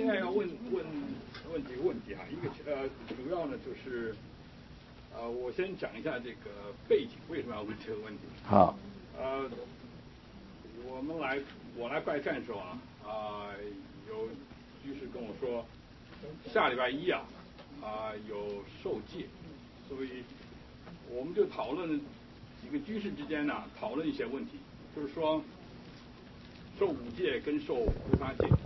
现在要问几个问题啊，一个主要呢就是，我先讲一下这个背景，为什么要问这个问题？ 好。 我来拜忏的时候有居士跟我说，下礼拜一有受戒，所以我们就讨论几个居士之间呢讨论一些问题，就是说受五戒跟受菩萨戒。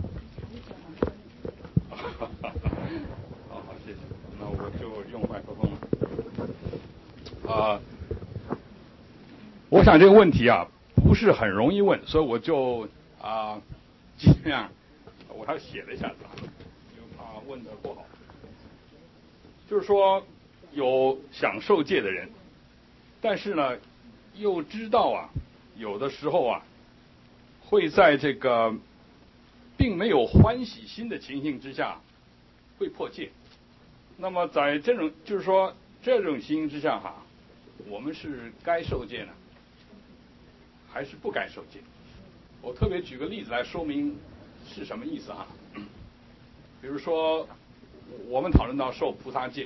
好，谢谢。那我就用麦克风了。我想这个问题不是很容易问，所以我就尽量，我还写了一下子就怕问的不好。就是说有想受戒的人，但是呢又知道有的时候会在这个并没有欢喜心的情形之下会破戒。那么在这种就是说这种情形之下我们是该受戒呢还是不该受戒？我特别举个例子来说明是什么意思比如说我们讨论到受菩萨戒，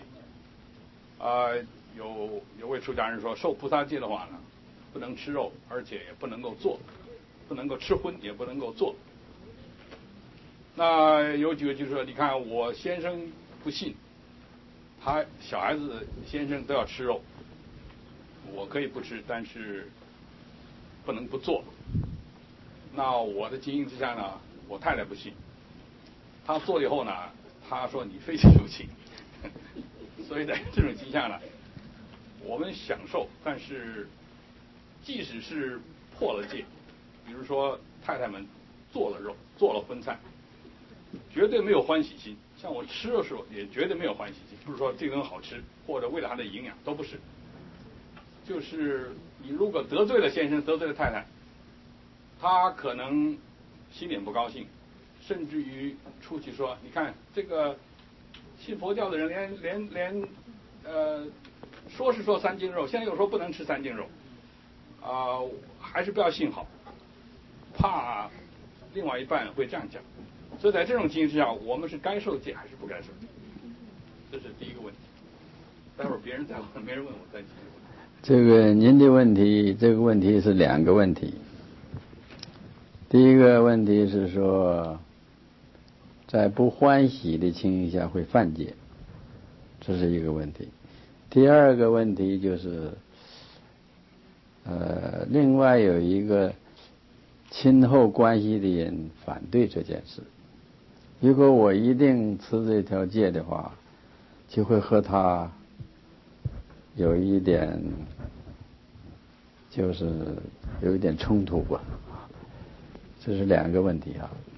有位出家人说受菩萨戒的话呢，不能吃肉，而且也不能够做，不能够吃荤，也不能够做。那有几个就说，你看我先生不信，他小孩子先生都要吃肉，我可以不吃，但是不能不做。那我的情形之下呢，我太太不信，她做了以后呢，她说你非亲不亲。所以在这种情况下呢，我们享受，但是即使是破了戒，比如说太太们做了肉，做了荤菜，绝对没有欢喜心。像我吃的时候也绝对没有欢喜心，不是说这个很好吃，或者为了它的营养，都不是。就是你如果得罪了先生，得罪了太太，他可能心里不高兴，甚至于出去说，你看这个信佛教的人连说是说三净肉，现在又说不能吃三净肉，还是不要信好，怕另外一半会这样讲。所以在这种情形之下，我们是该受戒还是不该受戒？这是第一个问题。待会儿别人再问，没人问我再继续问。 这个您的问题，这个问题是两个问题。第一个问题是说，在不欢喜的情形下会犯戒，这是一个问题。第二个问题就是，另外有一个亲厚关系的人反对这件事。如果我一定持这条戒的话，就会和他有一点，就是有一点冲突吧。这是两个问题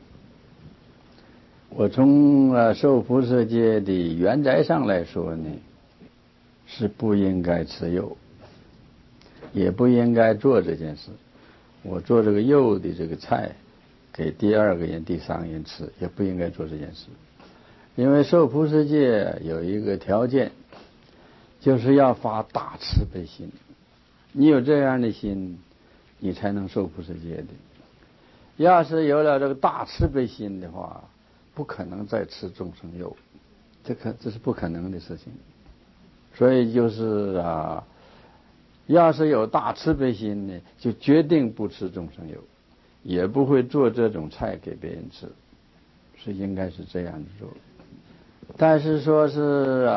我从受菩萨戒的原则上来说呢，是不应该吃肉，也不应该做这件事。我做这个肉的这个菜给第二个人第三个人吃，也不应该做这件事。因为受菩萨戒有一个条件，就是要发大慈悲心。你有这样的心，你才能受菩萨戒的。要是有了这个大慈悲心的话，不可能再吃众生肉，这是不可能的事情。所以就是要是有大慈悲心呢，就决定不吃众生肉，也不会做这种菜给别人吃，是应该是这样做。但是说是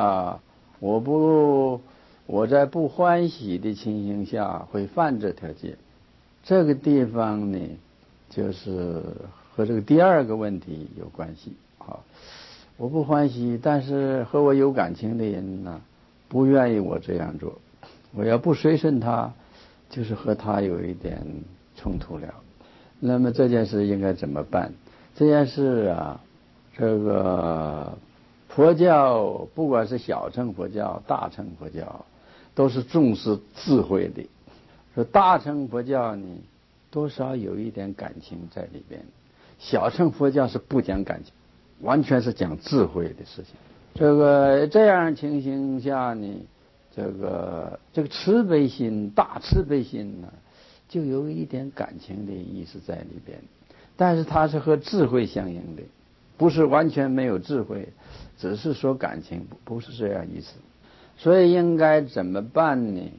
我在不欢喜的情形下会犯这条戒，这个地方呢，就是和这个第二个问题有关系我不欢喜，但是和我有感情的人呢，不愿意我这样做，我要不随顺他，就是和他有一点冲突了。那么这件事应该怎么办？这件事这个佛教不管是小乘佛教、大乘佛教，都是重视智慧的。说大乘佛教呢，多少有一点感情在里边；小乘佛教是不讲感情，完全是讲智慧的事情。这样情形下呢，这个慈悲心、大慈悲心呢，就有一点感情的意思在里边，但是它是和智慧相应的。 不是完全没有智慧，只是说感情，不是这样意思。所以应该怎么办呢？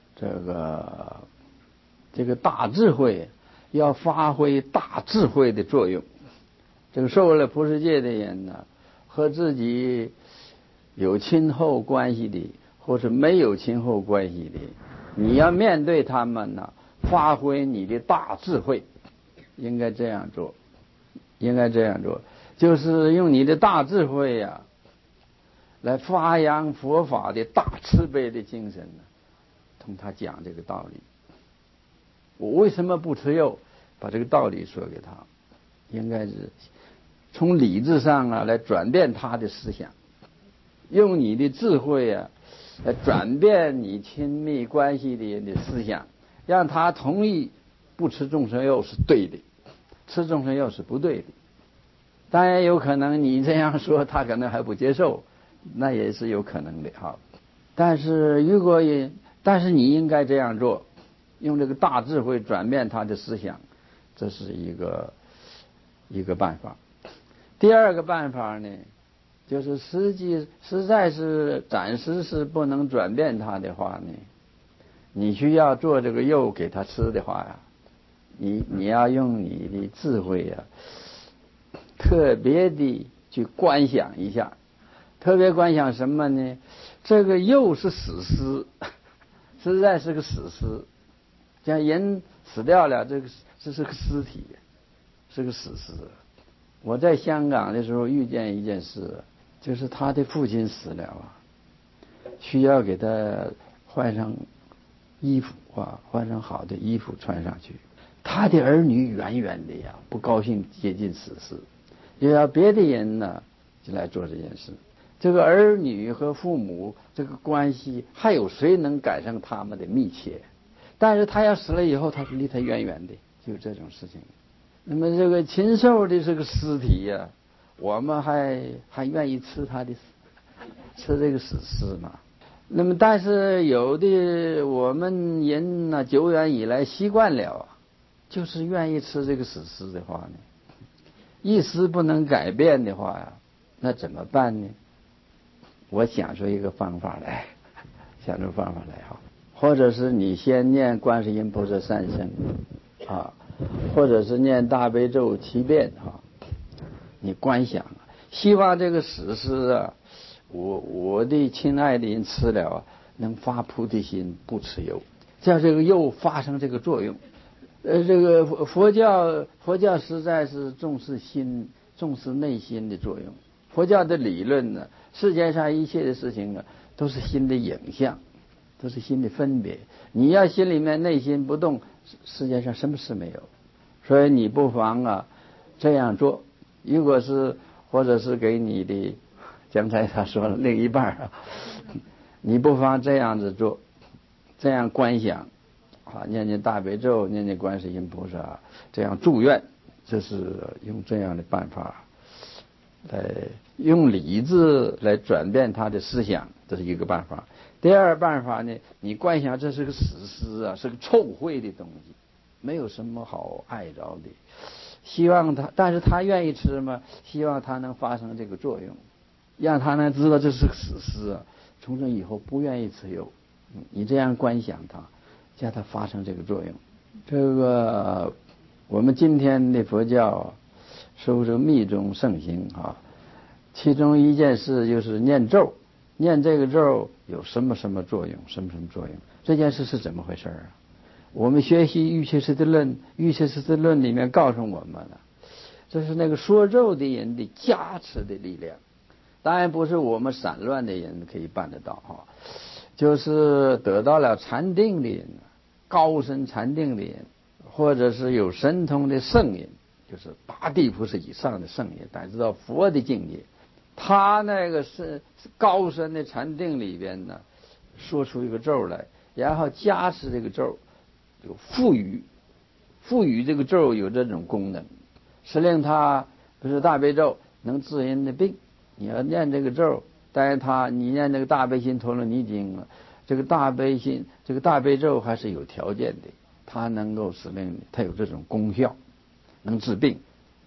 这个大智慧要发挥大智慧的作用。这个受了菩萨戒的人呢，和自己有亲厚关系的，或是没有亲厚关系的，你要面对他们呢，发挥你的大智慧，应该这样做，应该这样做，就是用你的大智慧呀，来发扬佛法的大慈悲的精神呢，同他讲这个道理。我为什么不吃肉？把这个道理说给他，应该是从理智上啊来转变他的思想，用你的智慧啊来转变你亲密关系的人的思想，让他同意不吃众生肉是对的，吃众生肉是不对的。当然有可能你这样说他可能还不接受，那也是有可能的哈。但是你应该这样做，用这个大智慧转变他的思想，这是一个办法。第二个办法呢，就是实在是暂时是不能转变他的话呢，你需要做这个肉给他吃的话呀，你要用你的智慧呀，特别的去观想一下。特别观想什么呢？这个肉是死尸，实在是个死尸，像人死掉了，这是个尸体，是个死尸。我在香港的时候遇见一件事，就是他的父亲死了啊，需要给他换上衣服啊，换上好的衣服穿上去。他的儿女远远的呀，不高兴接近此事，又要别的人呢就来做这件事。这个儿女和父母这个关系，还有谁能赶上他们的密切？但是他要死了以后，他离他远远的，就这种事情。那么这个禽兽的这个尸体呀，我们还愿意吃他的吃这个死尸嘛？那么但是有的我们人呢，久远以来习惯了，就是愿意吃这个死尸的话呢，一时不能改变的话呀，那怎么办呢？我想出一个方法来，哈，或者是你先念观世音菩萨三圣啊，或者是念大悲咒7遍啊，你观想，希望这个死尸啊，我的亲爱的人吃了啊，能发菩提心，不吃肉，叫这个肉发生这个作用。这个佛教实在是重视内心的作用。佛教的理论呢，世界上一切的事情呢，都是心的影像，都是心的分别。你要心里面内心不动，世界上什么事没有。所以你不妨啊这样做。如果是或者是给你的，刚才他说了另一半啊，你不妨这样子做，这样观想啊，念念大悲咒，念念观世音菩萨，这样祝愿，这是用这样的办法来用理智来转变他的思想，这是一个办法。第二办法呢，你观想这是个死尸啊，是个臭秽的东西，没有什么好爱着的。希望他，但是他愿意吃吗？希望他能发生这个作用，让他能知道这是个死尸啊，从这以后不愿意吃肉。你这样观想他，叫他发生这个作用。这个我们今天的佛教说这个密宗盛行啊，其中一件事就是念咒，念这个咒有什么什么作用，什么什么作用？这件事是怎么回事啊？我们学习瑜伽师地论，瑜伽师地论里面告诉我们了，这是那个说咒的人的加持的力量。当然不是我们散乱的人可以办得到哈，就是得到了禅定的人，高深禅定的人，或者是有神通的圣人，就是八地菩萨以上的圣人，乃至到佛的境界，他那个是高深的禅定里边呢，说出一个咒来，然后加持这个咒，就赋予这个咒有这种功能，是令他不是大悲咒能治人的病。你要念这个咒，但是你念这个大悲心陀罗尼经，这个大悲咒还是有条件的，它能够使令它有这种功效，能治病。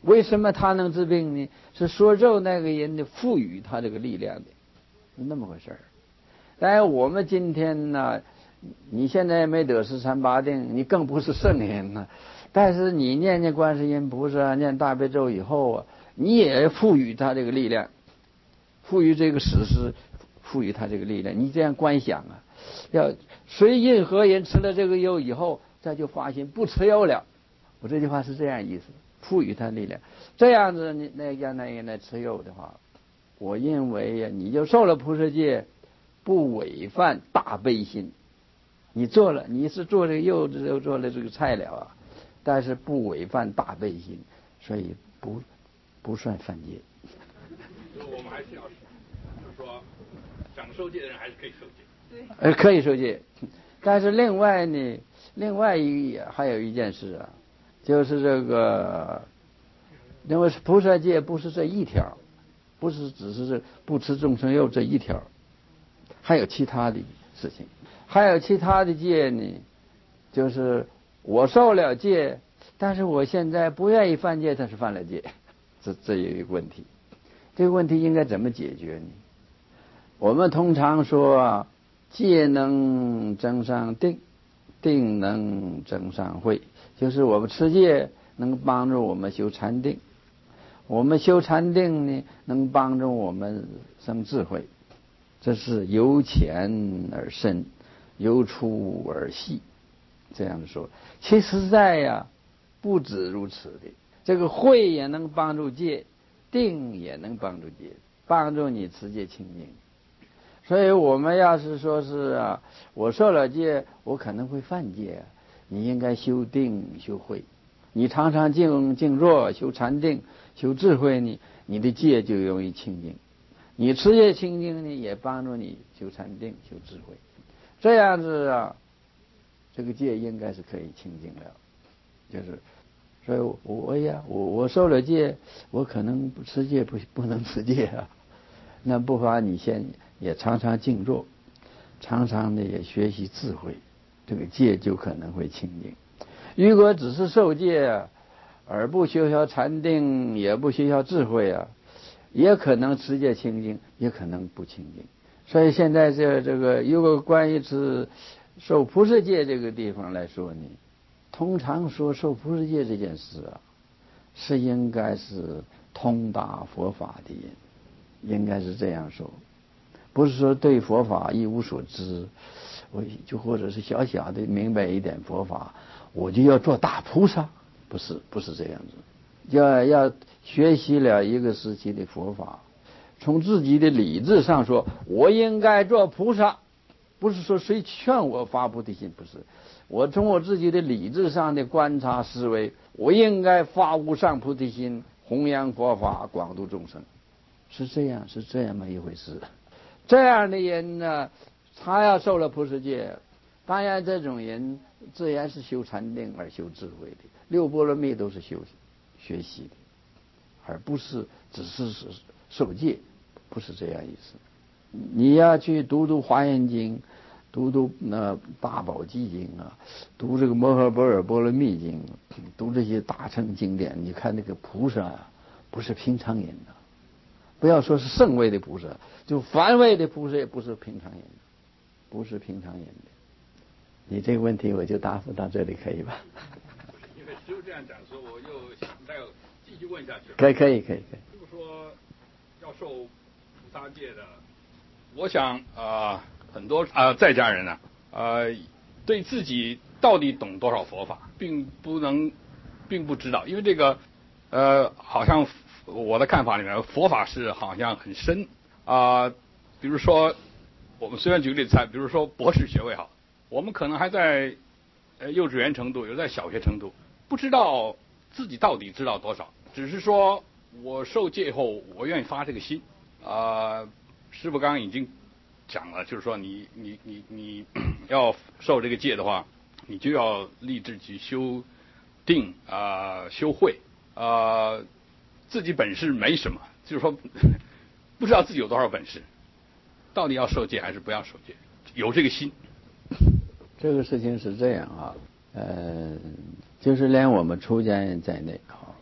为什么他能治病呢？是说咒那个人的赋予他这个力量的，是那么回事儿。但是我们今天呢，你现在没得十三八定，你更不是圣人了。但是你念念观世音菩萨，念大悲咒以后啊，你也赋予他这个力量，赋予这个史诗，赋予他这个力量。你这样观想啊，要随任何人吃了这个药以后，再就发心不吃药了。我这句话是这样意思，赋予他力量。这样子你那让那人来吃药的话，我认为呀，你就受了菩萨戒，不违反大悲心。你做了，你是做这个柚子，又做了这个菜了啊，但是不违反大悲心，所以不算犯戒。 我们还是要，就是说，想受戒的人还是可以受戒。 对。可以受戒，但是另外呢，还有一件事啊，就是这个，因为菩萨戒不是这一条，不是只是这不吃众生肉这一条，还有其他的事情。还有其他的戒呢，就是我受了戒，但是我现在不愿意犯戒，但是犯了戒，这有一个问题。这个问题应该怎么解决呢？我们通常说啊，戒能增上定，定能增上慧，就是我们持戒能帮助我们修禅定，我们修禅定呢，能帮助我们生智慧。这是由浅而深，由粗而细，这样说。其实在呀，不止如此的。这个慧也能帮助戒，定也能帮助戒，帮助你持戒清净。所以我们要是说是啊，我受了戒，我可能会犯戒，你应该修定修慧。你常常静坐修禅定修智慧呢，你的戒就容易清净。你持戒清净呢，也帮助你修禅定修智慧。这样子啊，这个戒应该是可以清净了。就是，所以我受了戒，我可能不持戒，不能持戒啊。那不妨你先也常常静坐，常常的也学习智慧，这个戒就可能会清净。如果只是受戒而不学习禅定，也不学习智慧啊，也可能持戒清净，也可能不清净。所以现在这个如果关于是受菩萨戒这个地方来说呢，通常说受菩萨戒这件事啊，是应该是通达佛法的人，应该是这样说，不是说对佛法一无所知，我就或者是小小的明白一点佛法，我就要做大菩萨，不是这样子。要学习了一个时期的佛法，从自己的理智上说，我应该做菩萨，不是说谁劝我发菩提心，不是。我从我自己的理智上的观察思维，我应该发无上菩提心，弘扬佛法，广度众生，是这样么一回事。这样的人呢，他要受了菩萨戒，当然这种人自然是修禅定而修智慧的，六波罗蜜都是学习的，而不是只是受戒，不是这样意思。你要去读华严经，读大宝积经啊，读这个摩诃般若波罗蜜经，读这些大乘经典，你看那个菩萨啊，不是平常人啊，不要说是圣位的菩萨，就凡位的菩萨也不是平常人，不是平常人的。你这个问题我就答复到这里，可以吧？ 因为师父这样讲说，我又想再继续问下去。 可以。就是说要受菩萨戒的，我想很多在家人呢对自己到底懂多少佛法，并不知道，因为这个好像我的看法里面，佛法是好像很深比如说我们虽然举个例子，比如说博士学位好，我们可能还在幼稚园程度，有在小学程度，不知道自己到底知道多少，只是说我受戒后，我愿意发这个心师父刚刚已经讲了，就是说你要受这个戒的话，你就要立志去修定修慧自己本事没什么，就是说不知道自己有多少本事，到底要受戒还是不要受戒，有这个心。 这个事情是这样就是连我们出家人在内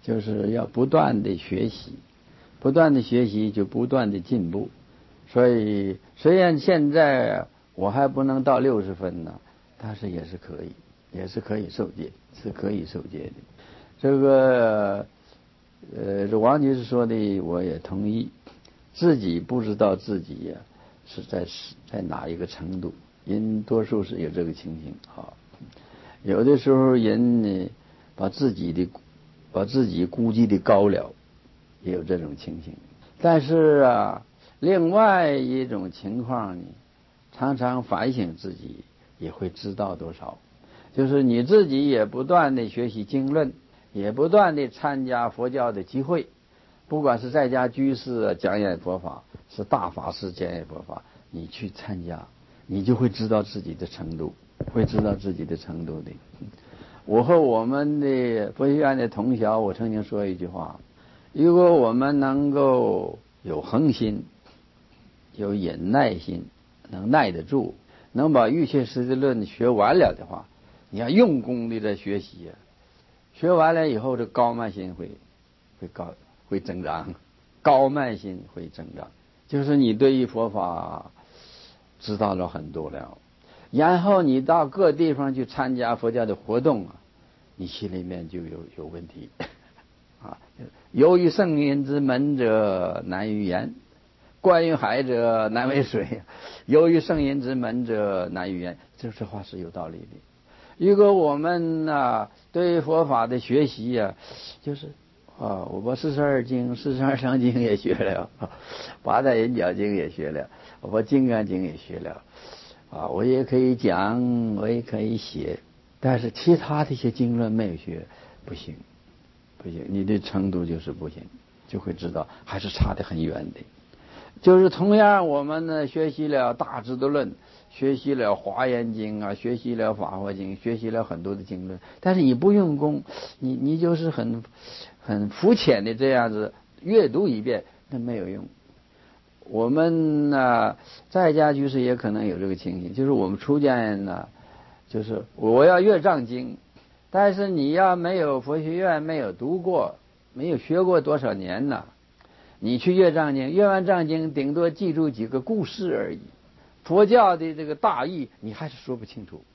就是要不断的学习，不断的学习就不断的进步。所以虽然现在我还不能到60分呢，但是也是可以受戒，是可以受戒的。这个这王女士说的我也同意，自己不知道自己呀是在哪一个程度，人多数是有这个情形啊。有的时候人呢把自己估计的高了，也有这种情形。但是啊，另外一种情况呢，常常反省自己也会知道多少，就是你自己也不断的学习经论，也不断的参加佛教的集会，不管是在家居士讲演佛法，是大法师讲演佛法，你去参加，你就会知道自己的程度，会知道自己的程度的。我和我们的佛学院的同学，我曾经说一句话：如果我们能够有恒心，有忍耐心，能耐得住，能把《瑜伽师地论》学完了的话，你要用功的在学习学完了以后，这高慢心会增长，高慢心会增长，就是你对于佛法知道了很多了。然后你到各地方去参加佛教的活动你心里面就有问题由于圣人之门者难于言，观于海者难为水，由于圣人之门者难于言，这话是有道理的。如果我们对佛法的学习就是我把42经、42章经也学了，八大人角经也学了，我把金刚经也学了我也可以讲，我也可以写，但是其他的一些经论没有学，不行，你的程度就是不行，就会知道还是差得很远的。就是同样我们呢学习了大智度论，学习了华严经学习了法华经，学习了很多的经论，但是你不用功，你就是很肤浅的这样子阅读一遍，那没有用。我们在家居士也可能有这个情形，就是我们出家人就是我要阅藏经，但是你要没有佛学院，没有读过，没有学过多少年你去阅藏经，阅完藏经顶多记住几个故事而已，佛教的这个大义你还是说不清楚，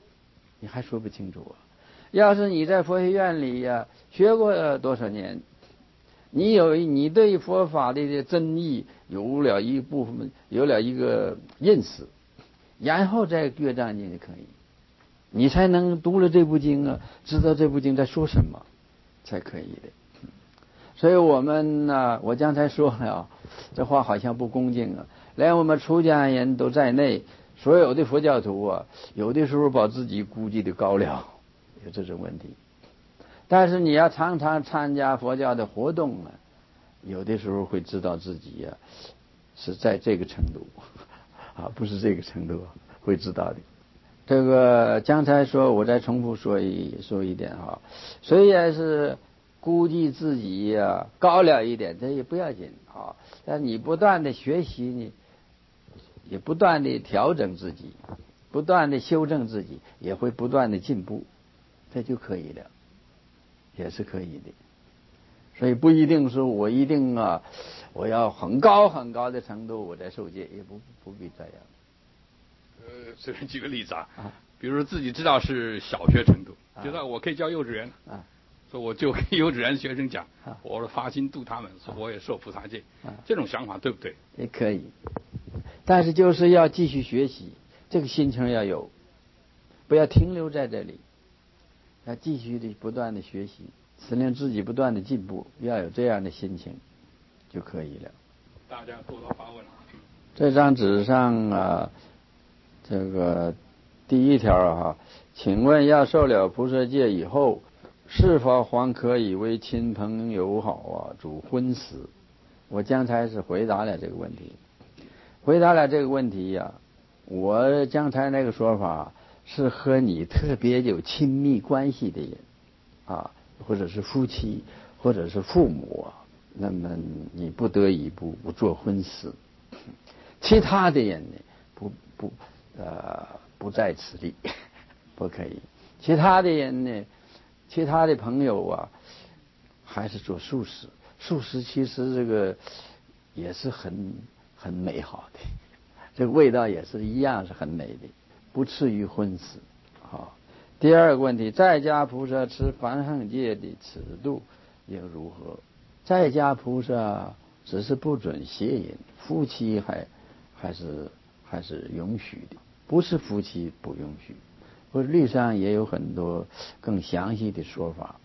要是你在佛学院里学过多少年，你对佛法的真义有了一部分，有了一个认识，然后再阅藏经就可以，你才能读了这部经知道这部经在说什么，才可以的。所以我们我刚才说了这话好像不恭敬连我们出家人都在内，所有的佛教徒有的时候把自己估计的高了，有这种问题。但是你要常常参加佛教的活动有的时候会知道自己是在这个程度不是这个程度会知道的。这个刚才说，我再重复说一点虽然是估计自己高了一点，这也不要紧但你不断的学习呢，也不断的调整自己，不断的修正自己，也会不断的进步，这就可以了，也是可以的。所以不一定说我一定我要很高很高的程度我才受戒，也不必这样。 随便举个例子比如说自己知道是小学程度，知道我可以教幼稚园说我就跟幼稚园学生讲我的发心度他们，说我也受菩萨戒这种想法对不对？ 也可以，但是就是要继续学习，这个心情要有，不要停留在这里，要继续的不断的学习，使令自己不断的进步，要有这样的心情就可以了。 大家多多发问这张纸上这个第一条请问要受了菩萨戒以后，是否还可以为亲朋友好主婚食？我刚才是回答了这个问题。我刚才那个说法是和你特别有亲密关系的人或者是夫妻，或者是父母那么你不得已不做婚事。其他的人呢不在此例，不可以。其他的人呢，其他的朋友还是做素食。素食其实这个也是很美好的，这个味道也是一样是很美的，不至于荤食。好，第二个问题，在家菩萨持梵行戒的尺度又如何？在家菩萨只是不准邪淫，夫妻还是允许的，不是夫妻不允许。或者律上也有很多更详细的说法。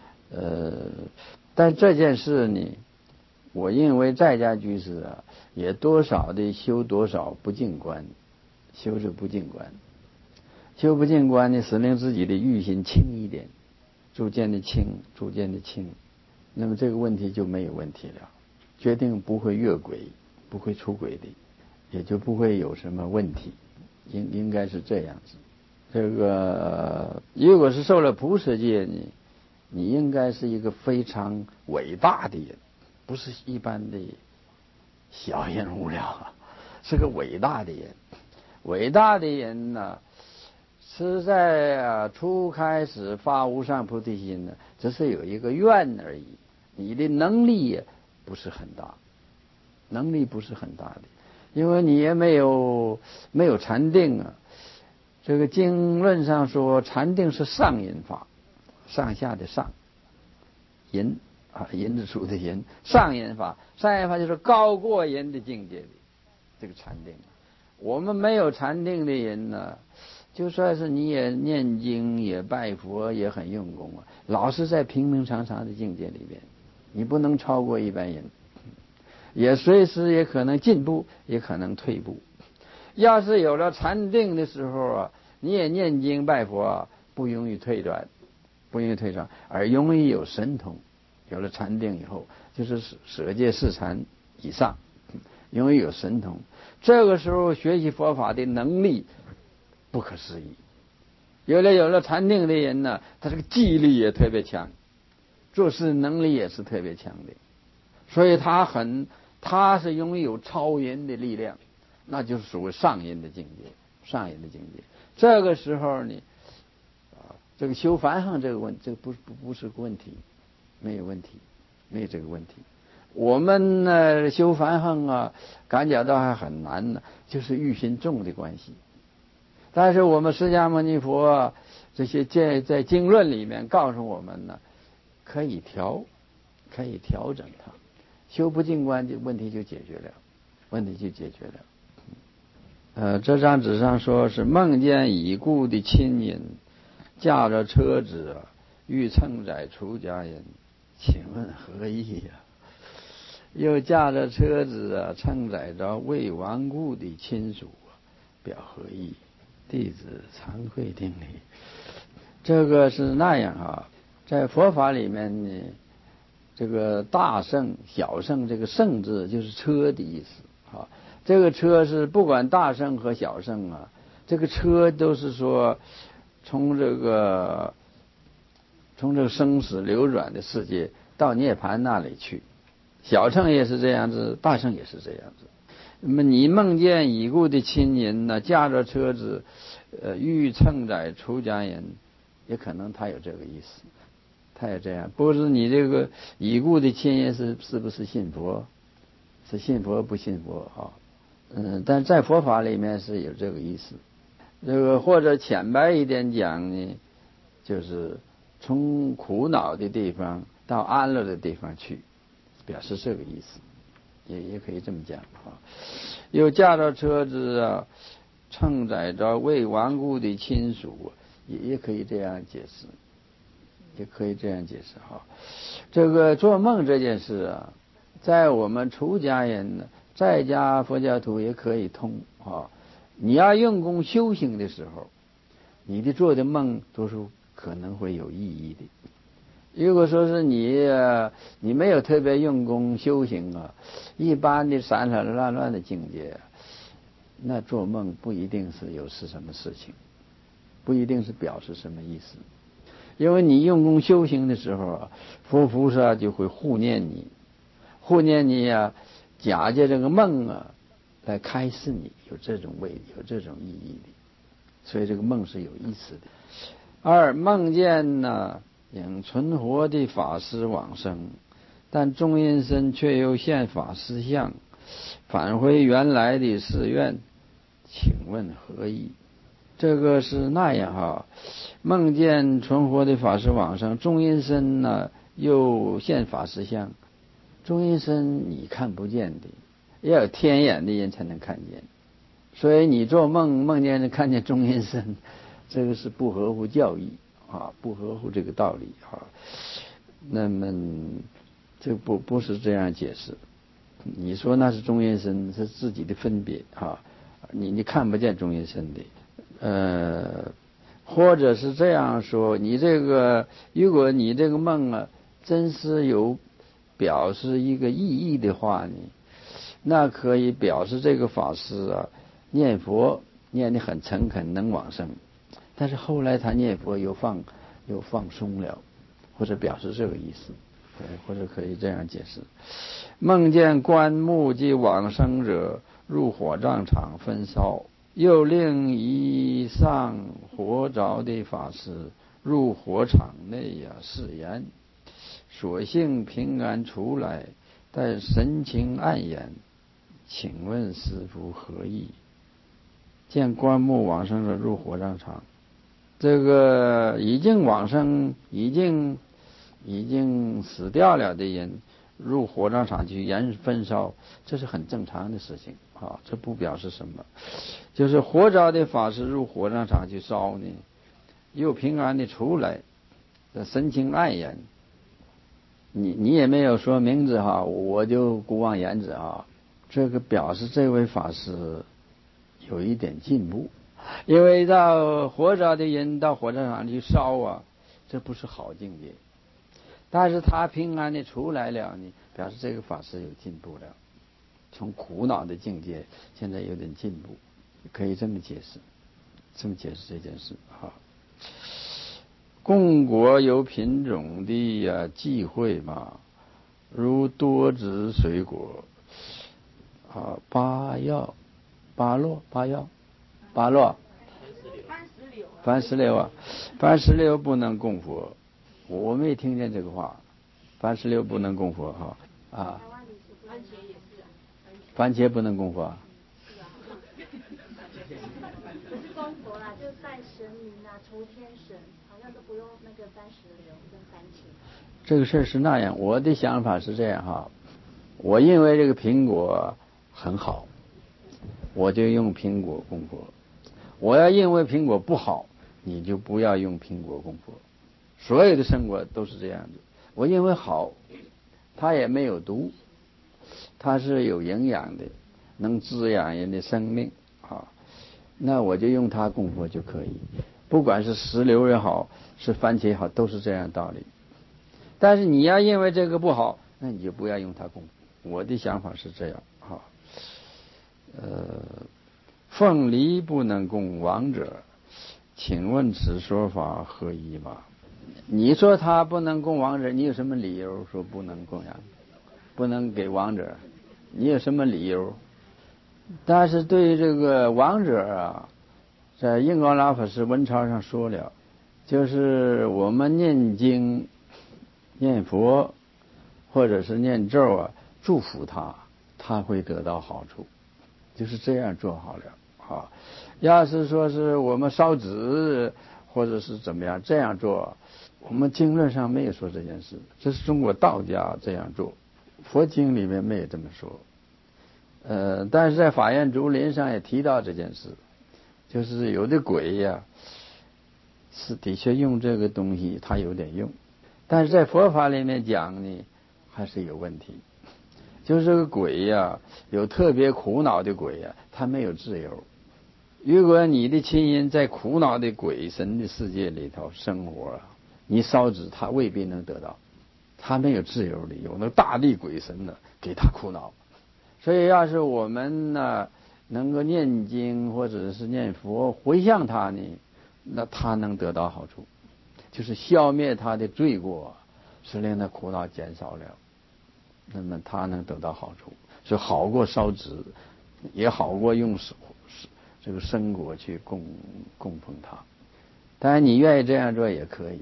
但这件事呢，我认为在家居士啊，也多少的修多少不净观，修是不净观，修不净观呢，使令自己的欲心轻一点，逐渐的轻，逐渐的轻，那么这个问题就没有问题了，决定不会越轨，不会出轨的，也就不会有什么问题，应该是这样子。这个如果是受了菩萨戒呢，你应该是一个非常伟大的人，不是一般的小人物了，是个伟大的人。伟大的人呢，是在初开始发无上菩提心呢，只是有一个愿而已，你的能力也不是很大，能力不是很大的，因为你也没有禅定啊。这个经论上说，禅定是上引法，上下的上，引啊，引子出的引，上引法，上引法就是高过人的境界的这个禅定。我们没有禅定的人呢，就算是你也念经也拜佛也很用功啊，老是在平平常常的境界里边，你不能超过一般人，也随时也可能进步，也可能退步。要是有了禅定的时候啊，你也念经拜佛啊，不容易退转，不容易退转，而容易有神通。有了禅定以后，就是舍戒四禅以上，容易有神通。这个时候学习佛法的能力不可思议。有了禅定的人呢，他这个记忆力也特别强，做事能力也是特别强的，所以他是拥有超人的力量。那就是属于上人的境界，上人的境界。这个时候呢，这个修梵行这个问，这个不是个问题，没有问题，没有这个问题。我们呢修梵行啊，感觉到还很难呢，就是欲心重的关系。但是我们释迦牟尼佛这些在经论里面告诉我们呢，可以调整它，修不净观的问题就解决了，问题就解决了。这张纸上说是梦见已故的亲人驾着车子欲乘载出家人，请问何意呀？又驾着车子乘载着未亡故的亲属，表何意？弟子惭愧顶礼。这个是那样啊，在佛法里面呢，这个大圣小圣，这个圣字就是车的意思啊。这个车是不管大圣和小圣啊，这个车都是说从这个生死流转的世界到涅槃那里去，小圣也是这样子，大圣也是这样子。那么你梦见已故的亲人呢，驾着车子欲乘载出家人，也可能他有这个意思，他也这样。不是你这个已故的亲人是不是信佛？是信佛不信佛啊？但在佛法里面是有这个意思。这个或者浅白一点讲呢，就是从苦恼的地方到安乐的地方去，表示这个意思，也可以这么讲啊。又驾着车子乘载着未亡故的亲属，也可以这样解释，也可以这样解释哈。这个做梦这件事在我们出家人呢，在家佛教徒也可以通啊。你要用功修行的时候，你的做的梦都是可能会有意义的。如果说是你没有特别用功修行一般的散散乱乱的境界，那做梦不一定是什么事情，不一定是表示什么意思。因为你用功修行的时候佛菩萨就会护念你假借这个梦来开示你，有这种意义的，所以这个梦是有意思的。二，梦见应存活的法师往生，但中阴身却又现法师相，返回原来的誓愿，请问何意？这个是那样哈，梦见存活的法师往生，中阴身呢又现法师相。中阴身你看不见的，要有天眼的人才能看见，所以你做梦见看见中阴身，这个是不合乎教义啊，不合乎这个道理啊。那么这不是这样解释。你说那是中阴身，是自己的分别啊，你看不见中阴身的。或者是这样说，你这个如果你这个梦啊，真是有表示一个意义的话呢，那可以表示这个法师啊念佛念得很诚恳，能往生，但是后来他念佛又放松了，或者表示这个意思，或者可以这样解释：梦见棺木及往生者入火葬场焚烧，又令一上活着的法师入火场内誓言，所幸平安出来，但神情黯然，请问师父何意？见棺木往生者入火葬场，这个已经往生已经死掉了的人入火葬场去焚烧，这是很正常的事情啊，这不表示什么。就是活着的法师入火葬场去烧呢，又平安的出来，神情黯然，你也没有说名字哈，我就孤妄言之啊，这个表示这位法师有一点进步，因为到活着的人到火葬场去烧啊，这不是好境界。但是他平安的出来了呢，表示这个法师有进步了，从苦恼的境界现在有点进步，可以这么解释这件事啊。供果有品种的忌讳嘛，如多汁水果啊，芭乐，番石榴番石榴不能供佛，我没听见这个话，番石榴不能供佛哈啊，番茄不能供佛。 不是供佛啦，就是拜神明啊，酬天神，好像都不用那个番石榴跟番茄。 这个事儿是那样，我的想法是这样哈，我认为这个苹果很好，我就用苹果供佛；我要认为苹果不好，你就不要用苹果供佛。所有的生果都是这样的，我认为好，它也没有毒，它是有营养的，能滋养人的生命啊，那我就用它供佛就可以。不管是石榴也好，是番茄也好，都是这样的道理。但是你要认为这个不好，那你就不要用它供佛。我的想法是这样啊。凤梨不能供亡者，请问此说法何意吗？你说他不能供亡者，你有什么理由说不能供养，不能给亡者？你有什么理由？但是对于这个亡者啊，在印光老法师文钞上说了，就是我们念经、念佛或者是念咒啊，祝福他，他会得到好处，就是这样做好了啊。要是说是我们烧纸或者是怎么样这样做，我们经论上没有说这件事，这是中国道家这样做，佛经里面没有这么说。但是在法苑竹林上也提到这件事，就是有的鬼呀，是的确用这个东西，它有点用，但是在佛法里面讲呢，还是有问题。就是这个鬼呀，有特别苦恼的鬼呀，他没有自由。如果你的亲人在苦恼的鬼神的世界里头生活，你烧纸他未必能得到，他没有自由的，有那大力鬼神呢给他苦恼。所以要是我们呢能够念经或者是念佛回向他呢，那他能得到好处，就是消灭他的罪过，使令他苦恼减少了，那么他能得到好处，是好过烧纸，也好过用这个生果去供奉他。当然你愿意这样做也可以，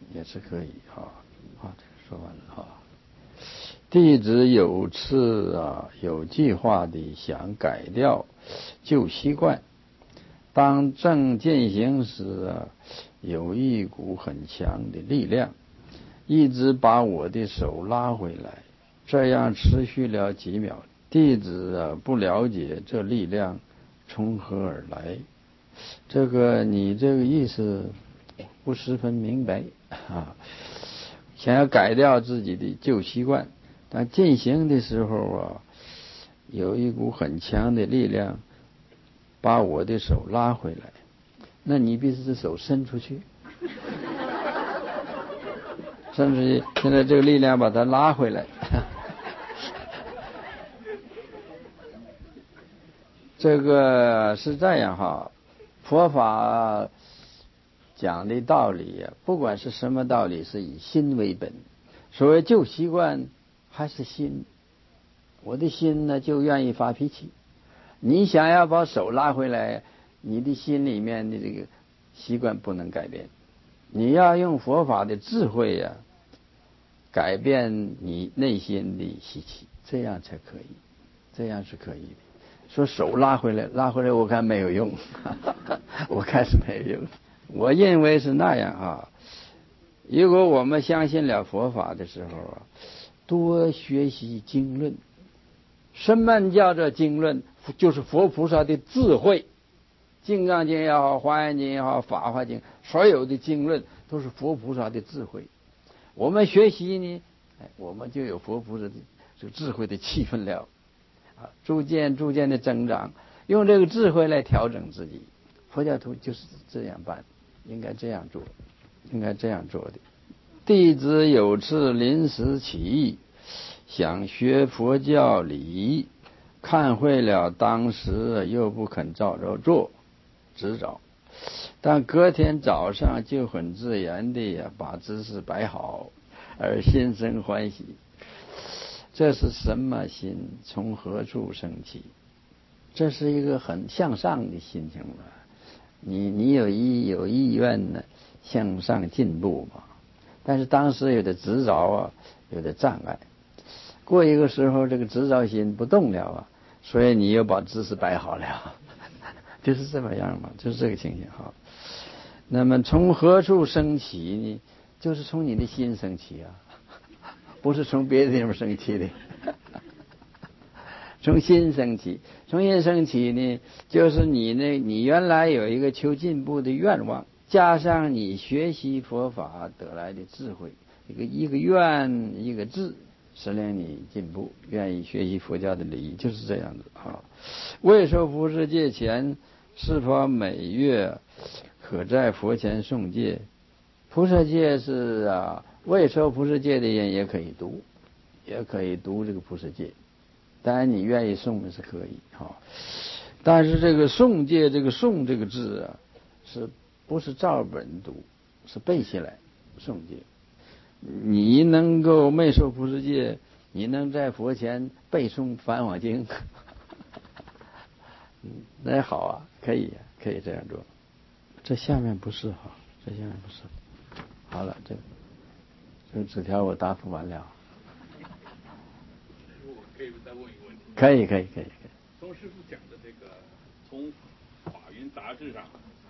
也是可以啊。好，这个说完了啊。弟子有次有计划地想改掉旧习惯，当正进行时有一股很强的力量一直把我的手拉回来，这样持续了几秒。弟子不了解这力量从何而来，这个你这个意思不十分明白啊。想要改掉自己的旧习惯，但进行的时候有一股很强的力量把我的手拉回来，那你必须是手伸出去，甚至于现在这个力量把它拉回来。这个是这样哈，佛法讲的道理不管是什么道理，是以心为本。所谓旧习惯还是心，我的心呢就愿意发脾气。你想要把手拉回来，你的心里面的这个习惯不能改变，你要用佛法的智慧改变你内心的习气，这样才可以，这样是可以的。说手拉回来，我看没有用，我看是没有用。我认为是那样如果我们相信了佛法的时候多学习经论。什么叫做经论？就是佛菩萨的智慧。金刚经也好，华严经也好，法华经，所有的经论都是佛菩萨的智慧。我们学习呢，我们就有佛菩萨的这个智慧的气氛了逐渐的增长，用这个智慧来调整自己。佛教徒就是这样办，应该这样做的。弟子有次临时起意想学佛教礼仪，看会了当时又不肯照着做指导，但隔天早上就很自然地把姿势摆好，而心生欢喜。这是什么心？从何处生起？这是一个很向上的心情了。你有意愿呢向上进步嘛？但是当时有的执着有的障碍。过一个时候，这个执着心不动了所以你又把姿势摆好了，就是这么样嘛，就是这个情形那么从何处生起呢？就是从你的心生起不是从别的地方生起的。从心生起呢，就是你原来有一个求进步的愿望，加上你学习佛法得来的智慧，一个愿一个智，使令你进步，愿意学习佛教的礼仪，就是这样子未受菩萨戒前，是否每月可在佛前诵戒？菩萨戒是未受菩萨戒的人也可以读这个菩萨戒，当然你愿意诵的是可以但是这个诵戒，这个诵这个字是不是照本读，是背下来诵戒。你能够没受菩萨戒，你能在佛前背诵梵网经那好可以这样做。这下面不是好了，这个纸条我答复完了。 我可以再问一个问题？ 可以。 钟师傅讲的这个，从法云杂志上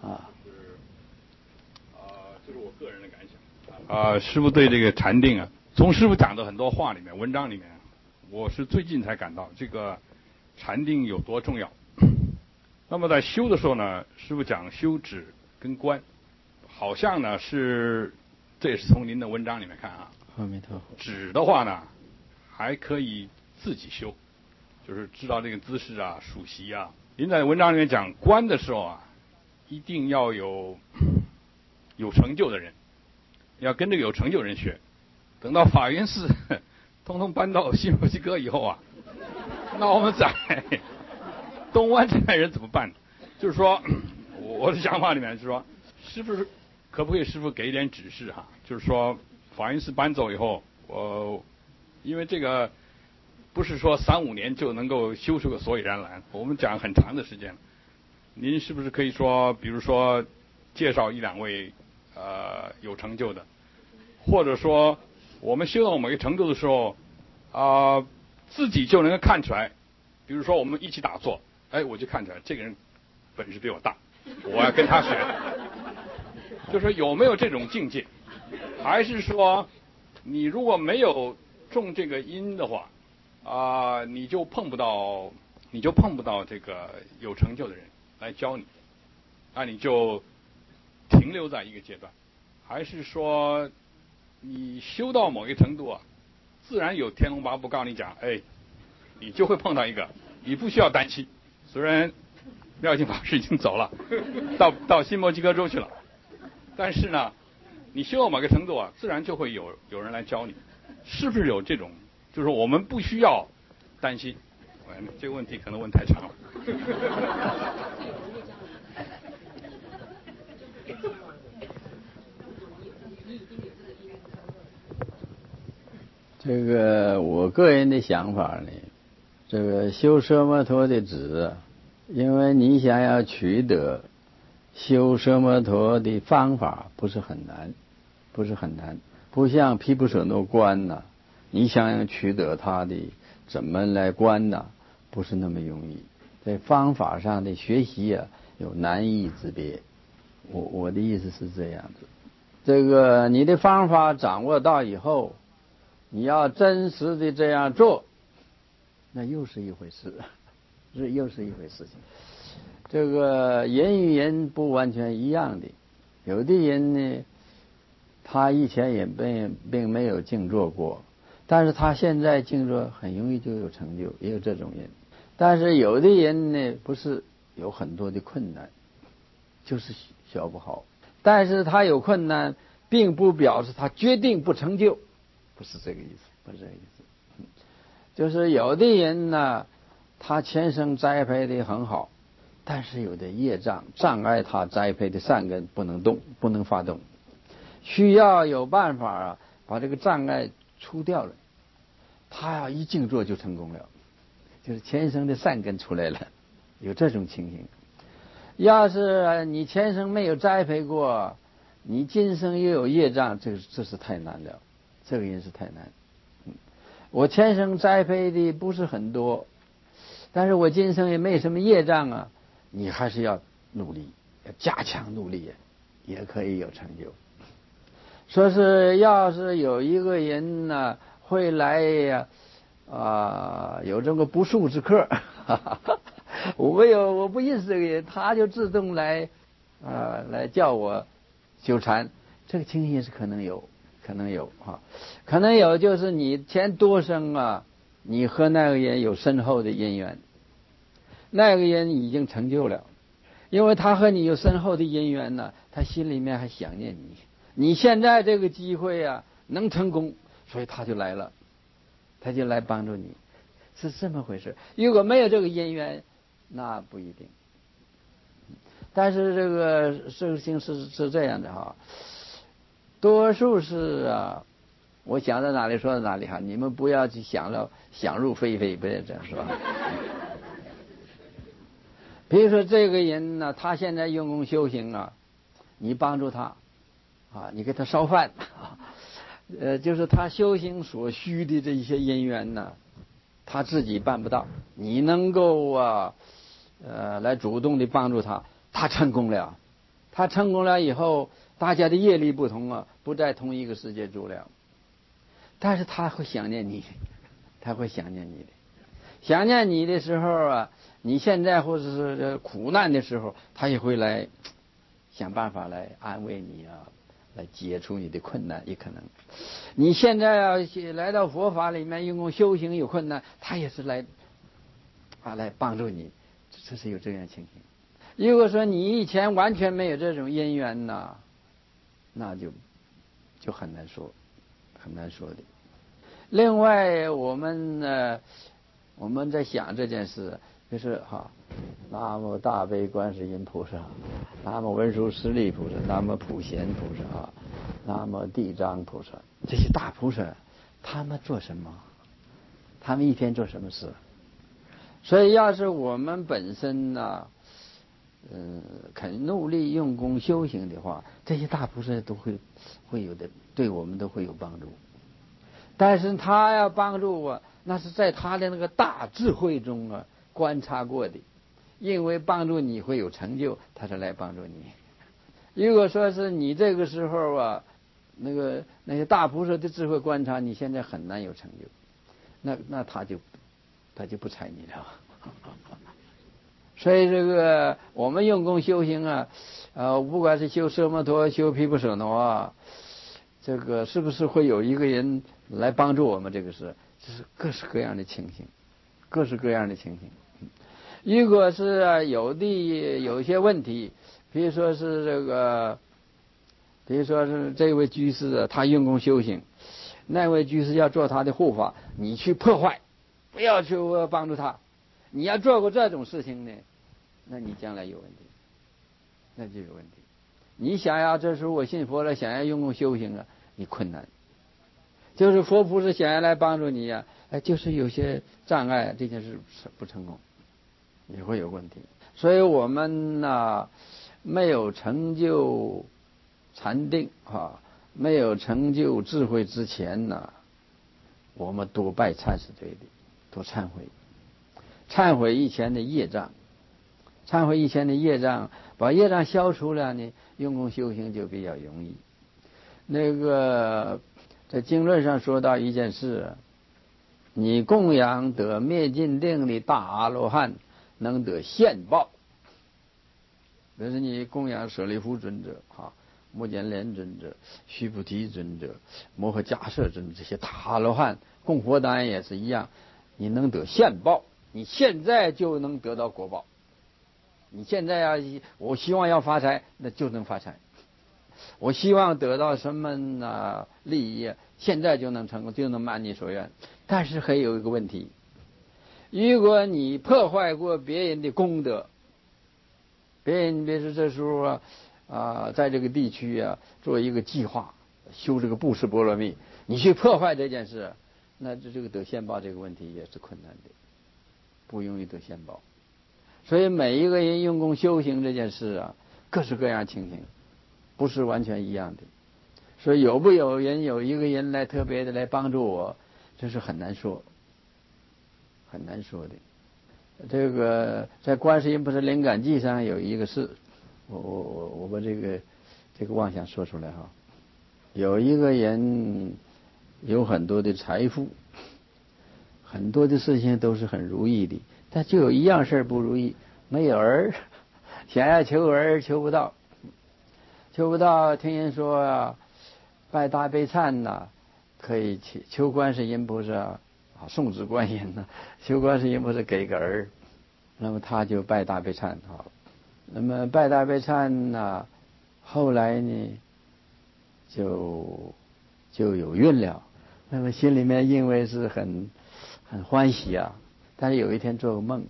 就是我个人的感想师傅对这个禅定从师傅讲的很多话里面、文章里面，我是最近才感到这个禅定有多重要。那么在修的时候呢，师傅讲修止跟观，好像呢这也是从您的文章里面看阿弥陀佛。 止的话呢，还可以自己修，就是知道这个姿势数息您在文章里面讲观的时候一定要有成就的人，要跟这个有成就人学。等到法云寺通通搬到新墨西哥以后那我们在东湾这代人怎么办？就是说我的想法里面是说，师傅可不可以师傅给一点指示就是说法云寺搬走以后，因为这个不是说3-5年就能够修出个所以然来，我们讲很长的时间。您是不是可以说，比如说介绍1-2位有成就的， 或者说我们修到某个程度的时候自己就能够看出来，比如说我们一起打坐，我就看出来这个人本事比我大，我要跟他学。就是有没有这种境界？还是说你如果没有种这个因的话你就碰不到这个有成就的人来教你，你就停留在一个阶段？还是说你修到某一个程度自然有天龙八部告诉你讲，你就会碰到一个，你不需要担心。虽然妙净法师已经走了，到新墨基哥州去了，但是呢，你修到某个程度自然就会有人来教你。是不是有这种？就是我们不需要担心。这个问题可能问太长了。 这个我个人的想法呢，这个修奢摩陀的止，因为你想要取得修奢摩陀的方法不是很难，不像毗婆舍那观呢，你想要取得它的怎么来观呢，不是那么容易。在方法上的学习有难易之别。我的意思是这样子。这个你的方法掌握到以后，你要真实的这样做，那又是一回事，又是一回事情。这个人与人不完全一样的，有的人呢，他以前也并没有静坐过，但是他现在静坐很容易就有成就，也有这种人。但是有的人呢，不是有很多的困难，就是学不好。但是他有困难，并不表示他决定不成就，不是这个意思。就是有的人呢，他前生栽培的很好，但是有的业障障碍他栽培的善根不能动，不能发动，需要有办法把这个障碍除掉了，他一静坐就成功了，就是前生的善根出来了，有这种情形。要是你前生没有栽培过，你今生又有业障，这是太难了，这个人是太难。我前生栽培的不是很多，但是我今生也没什么业障你还是要努力，要加强努力，也可以有成就。说是要是有一个人呢会来有这个不速之客，我不认识这个人，他就自动来叫我修禅，这个情形是可能有可能有，就是你前多生你和那个人有深厚的因缘，那个人已经成就了，因为他和你有深厚的因缘呢，他心里面还想念你，你现在这个机会能成功，所以他就来了，他就来帮助你，是这么回事。如果没有这个因缘，那不一定。但是这个事情是这样的多数是我想到哪里说到哪里你们不要去想入非非，不要这样说。比如说这个人呢，他现在用功修行你帮助他你给他烧饭就是他修行所需的这些因缘呢，他自己办不到，你能够来主动的帮助他，他成功了。他成功了以后，大家的业力不同不在同一个世界住了，但是他会想念你，想念你的时候你现在或者是苦难的时候，他也会来想办法来安慰你来解除你的困难，也可能。你现在来到佛法里面用功修行有困难，他也是来帮助你，这是有这样情形。如果说你以前完全没有这种因缘那就很难说的。另外我们在想这件事，就是南无大悲观世音菩萨，南无文殊师利菩萨，南无普贤菩萨南无地藏菩萨，这些大菩萨他们做什么？他们一天做什么事？所以要是我们本身肯努力用功修行的话，这些大菩萨都会有的对我们都会有帮助。但是他要帮助我，那是在他的那个大智慧中啊观察过的，因为帮助你会有成就，他才来帮助你。如果说是你这个时候啊，那些大菩萨的智慧观察，你现在很难有成就，那他就不睬你了。所以这个我们用功修行啊，不管是修奢摩陀、修毗婆舍那啊，这个是不是会有一个人来帮助我们？这个是各式各样的情形，各式各样的情形。如果是有一些问题，比如说是这位居士啊，他用功修行，那位居士要做他的护法，你去破坏，不要去帮助他。你要做过这种事情呢，那你将来有问题，那就有问题。你想要这时候我信佛了，想要用功修行啊，你困难。就是佛菩萨想要来帮助你呀，就是有些障碍，这件事不成功，也会有问题。所以我们呢，没有成就禅定啊，没有成就智慧之前呢，我们多拜忏是对的，多忏悔。忏悔以前的业障，忏悔以前的业障，把业障消除了呢，用功修行就比较容易。在经论上说到一件事，你供养得灭尽定的大阿罗汉，能得现报。比如说你供养舍利弗尊者、目犍连尊者、须菩提尊者、摩诃迦叶尊者，这些大阿罗汉供佛丹也是一样，你能得现报。你现在就能得到果报。你现在我希望要发财，那就能发财。我希望得到什么利益，现在就能成功，就能满你所愿。但是还有一个问题，如果你破坏过别人的功德，别人比如说这时候在这个地区做一个计划，修这个布施波罗蜜，你去破坏这件事，那这个得现报这个问题也是困难的。不容易得现报。所以每一个人用功修行这件事各式各样情形，不是完全一样的。所以有一个人来特别的来帮助我，这是很难说，很难说的。这个在观世音菩萨灵感记上有一个事，我把这个妄想说出来哈。有一个人有很多的财富，很多的事情都是很如意的，但就有一样事不如意，没有儿，想要求儿求不到。听人说拜大悲忏可以求观世音菩萨送子观音求观世音菩萨给个儿，那么他就拜大悲忏那么拜大悲忏后来呢就有孕了，那么心里面因为是很欢喜但是有一天做个梦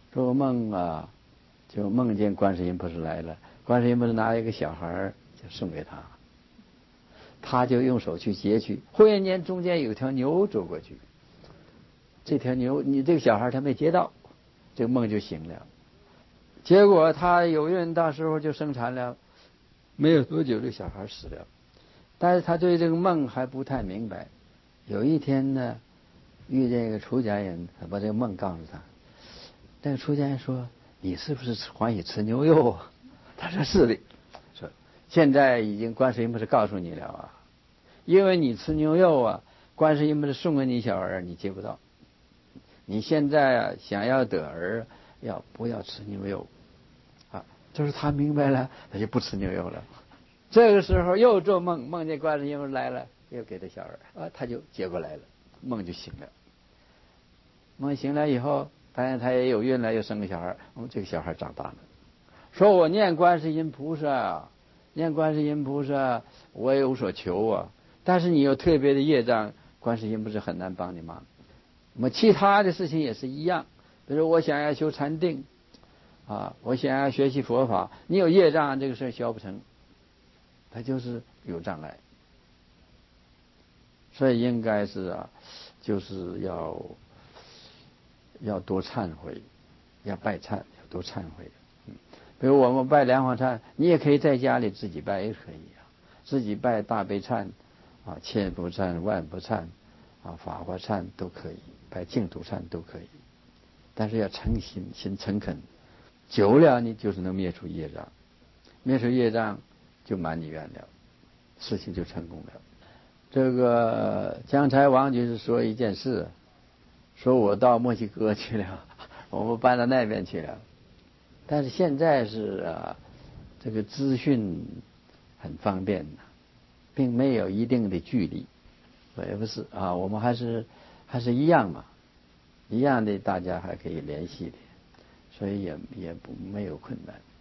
就梦见观世音菩萨来了，观世音菩萨拿一个小孩就送给他，他就用手去接去，忽然间中间有条牛走过去，这条牛你这个小孩他没接到，这个梦就醒了。结果他有孕，到时候就生产了，没有多久这小孩死了。但是他对这个梦还不太明白。有一天呢，遇见一个出家人，他把这个梦告诉他。那个出家人说：“你是不是欢喜吃牛肉？”他说：“是的。”说：“现在已经观世音菩萨告诉你了因为你吃牛肉观世音菩萨送给你小儿，你接不到。你现在想要得儿，不要吃牛肉就是他明白了，他就不吃牛肉了。这个时候又做梦，梦见观世音菩萨来了，又给他小儿他就接过来了，梦就醒了。梦醒了以后，发现他也有孕了，又生个小孩，这个小孩长大了，说我念观世音菩萨，我也有所求但是你有特别的业障，观世音菩萨很难帮你忙。那么其他的事情也是一样，比如我想要修禅定我想要学习佛法，你有业障，这个事消不成，它就是有障碍。所以应该是就是要多忏悔，要拜忏，要多忏悔。比如我们拜莲花忏，你也可以在家里自己拜也可以自己拜大悲忏啊，千不忏、万不忏，啊，法华忏都可以，拜净土忏都可以，但是要诚心，心诚恳，久了你就是能灭除业障，灭除业障就满你愿了，事情就成功了。这个姜差王就是说一件事，说我到墨西哥去了，我们搬到那边去了，但是现在是这个资讯很方便的，并没有一定的距离，也不是啊，我们还是一样嘛，一样的大家还可以联系的，所以也没有困难。